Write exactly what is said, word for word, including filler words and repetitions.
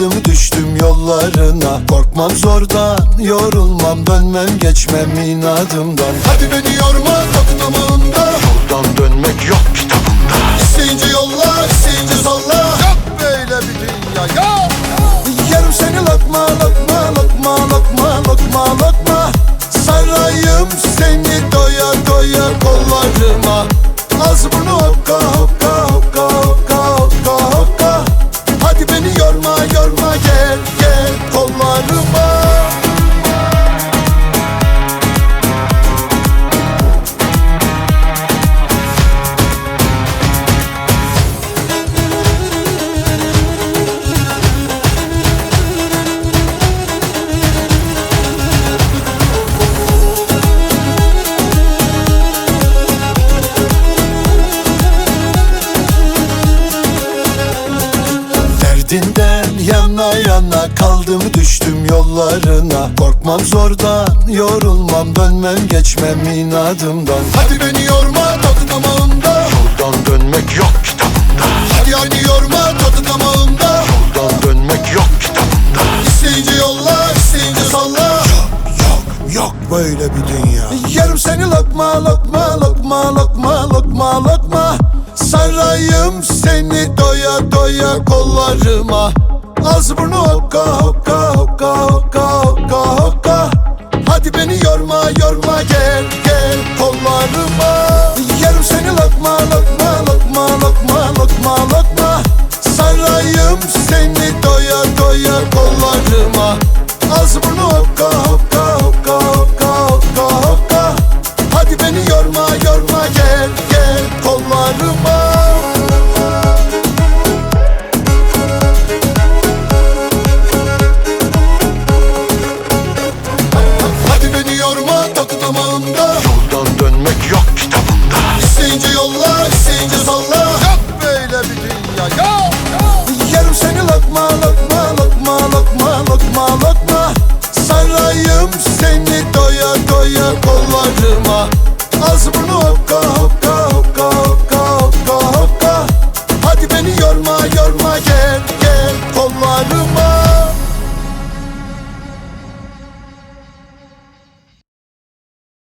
kaldım düştüm yollarına. Korkmam zordan, yorulmam, dönmem geçmem inadımdan. Hadi beni yorma tadı damağında, yoldan dönmek yok kitabında. İsteyince yolla, isteyince salla, yok böyle bir dünya yok. Yerim seni lokma lokma lokma lokma lokma lokma. Sarayım seni doya doya kollarıma. Ağzı burnu hokka hokka hokka hokka hokka hokka. Hadi beni yorma yorma, gel gel kollarıma. Derdinden yana yana kaldım düştüm yollarına. Korkmam zordan, yorulmam, dönmem geçmem inadımdan. Hadi beni yorma tadı damağında, yoldan dönmek yok kitabında. Hadi aynı yorma tadı damağında, yoldan dönmek yok kitabında. İsteyince yolla, isteyince salla, yok yok yok böyle bir dünya. Yerim seni lokma lokma lokma lokma lokma lokma. Sarayım seni doya doya kollarıma. Ağzı burnu hokka hokka hokka hokka hokka hokka. Hadi beni yorma yorma, gel gel kollarıma. Yerim seni lokma lokma lokma lokma lokma lokma. Sarayım seni doya doya kollarıma. Ağzı burnu hokka hokka hokka hokka hokka hokka. Hadi beni yorma yorma, gel gel kollarıma. Hadi beni yorma tadı damağında, yoldan dönmek yok kitabında. İsteyince yolla, isteyince salla, yok böyle bir dünya yok. Yerim seni lokma lokma lokma lokma lokma lokma. Sarayım seni doya doya kollarıma. Ağzı burnu hokka hokka